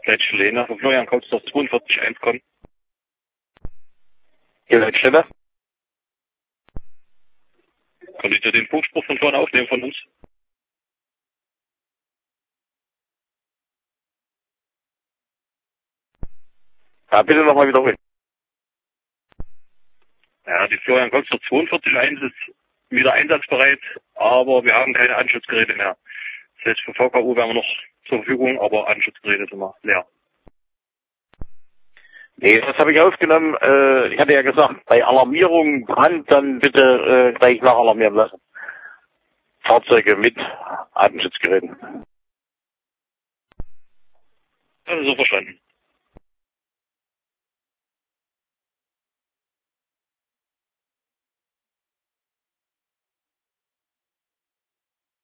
Leitstelle Lena, von Florian Kautzdorf 42.1 kommen. Hier Leitstelle. Kann ich dir den Funkspruch von vorne aufnehmen von uns? Ja, bitte nochmal wiederholen. Ja, die Florian Kautzdorf 42.1 ist wieder einsatzbereit, aber wir haben keine Anschutzgeräte mehr. Das heißt, für VKU wären wir noch zur Verfügung, aber Anschutzgeräte sind wir leer. Nee, das habe ich aufgenommen. Ich hatte ja gesagt, bei Alarmierung Brand dann bitte gleich nachalarmieren lassen. Fahrzeuge mit Atemschutzgeräten. Das ist so verstanden.